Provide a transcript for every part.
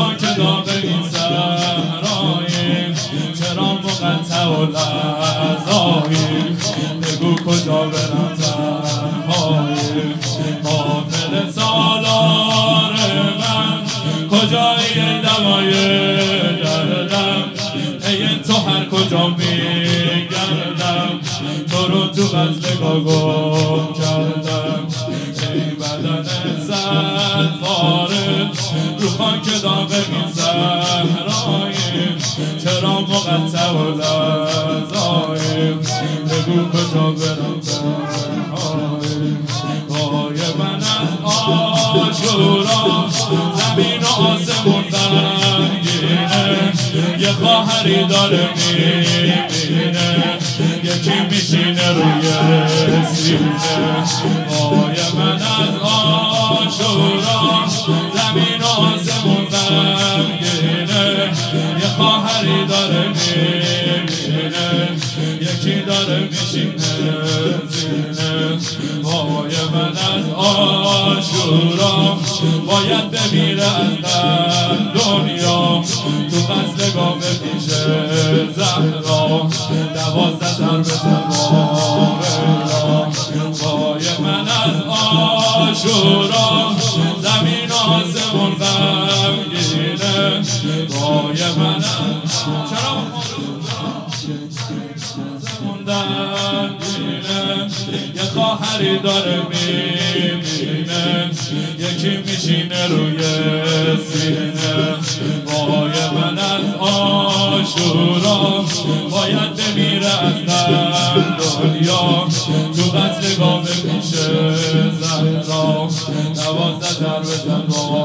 خاک داغ این صحرایی، چرا مقطع و لرزایی، بگو کجا برم تنهایی، غافل سالار من کجایی ای دوای دردم، ای تو هر کجا میگردم تو رو تو قتل گم کردم، ای بدن سرفاره رو خاک داغ این صحرایی، چرا مقطع و لرزایی، بگو کجا برم تنهایی، پای من از عاشورا زمین و آسمون غمگینه، یه خواهری داره میبینه یکی میشینه روی سینه، پای من از عاشورا زمین و آسمون غمگینه، یه خواهری داره میبینه یکی داره میشینه سینه، پای من از عاشورا باید بمیره از دنیا، تو قتل گام پیش زهرا 12 سر بزن پای من از عاشورا زمین آسمون غمگینه، پای من از یه خواهری داره میبینه یکی میشینه روی سینه، پای من از عاشورا باید بمیره از دنیا، تو قتل گام پیش زهرا 12 سر بزن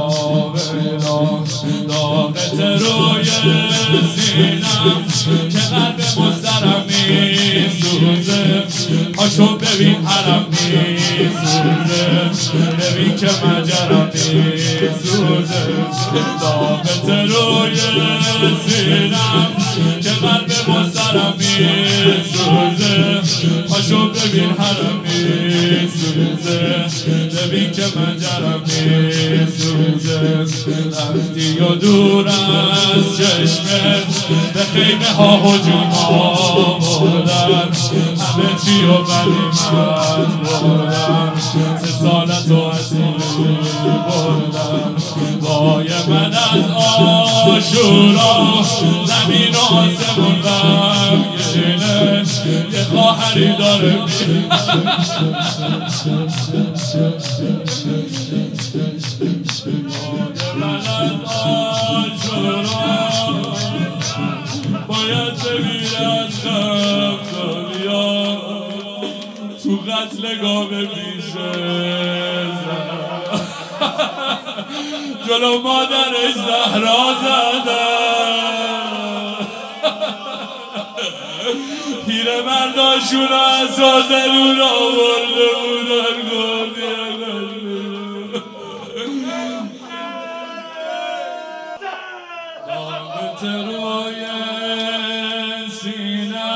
داغت روی سینم که قلب مسترم میسوزه، پاشو ببین حرم میسوزه، ببین که مجرم میسوزه، داغت روی سینم که قلب مسترم میسوزه، پاشو ببین حرم میسوزه، ببین که مجرم میسوزه، رفتی و دور از چشمت به خیمه ها هجوم آوردن، همه چی و غنیمت بردن، 3 سالت و اسیری بردن، پای من از عاشورا زمین و آسمون غمگینه، یه خواهری داره باید بمیره از دنیا، تو قتل گام پیش جلو مادرش زهرا زدن، پیرمرداشون از آزرون آورده بودن داغت روی سینم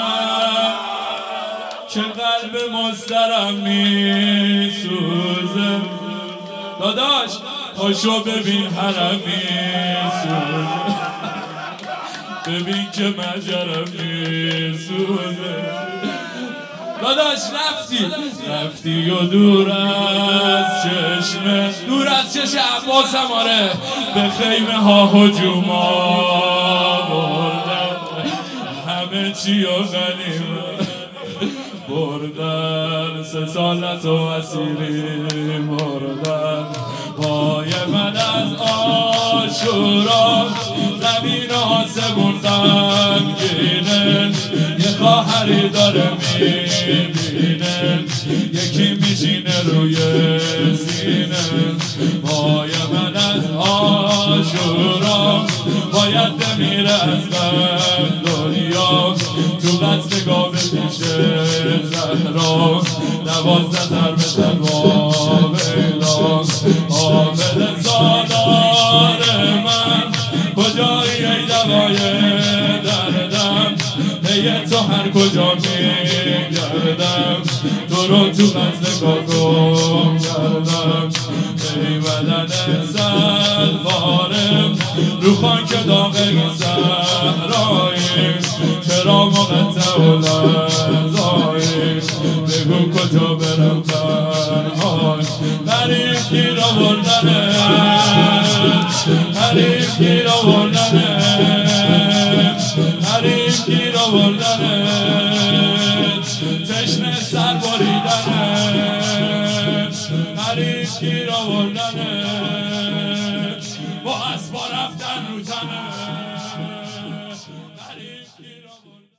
که قلب مسترم میسوزه، داداش پاشو ببین حرم میسوزه، ببین که مجرم میسوزه، داداش رفتی و دور از چشمه، دور از چشم عباس هماره به خیمه ها هجوم آوردن، همه چی و غنیمت بردن، 3 سالت و اسیری بردن، پای من از عاشورا زمین آسمون غمگینه، یه خواهری داره میبینه یکی میشینه روی سینه، پای من از عاشورا باید بمیره از دنیا، تو قتل گام پیش زهرا 12 سر بزن غافل سالار من کجایی ای دوای دردم، پی تو هر کجا میگردم تو رو تو قتل گم کردم، ای بدن سرفاره رو خاک داغ زهرایی چرا مقطع و لرزایی بگو کجا برم تنهای حریف گیر آوردنه حریف گیر آوردنه حریف گیر آوردنه تشنه سر بریدنه حریف گیر آوردنه با اسبا رفتن رو تنه